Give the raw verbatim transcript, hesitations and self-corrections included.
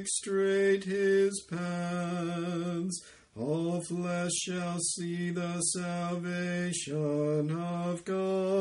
make straight his paths. All flesh shall see the salvation of God.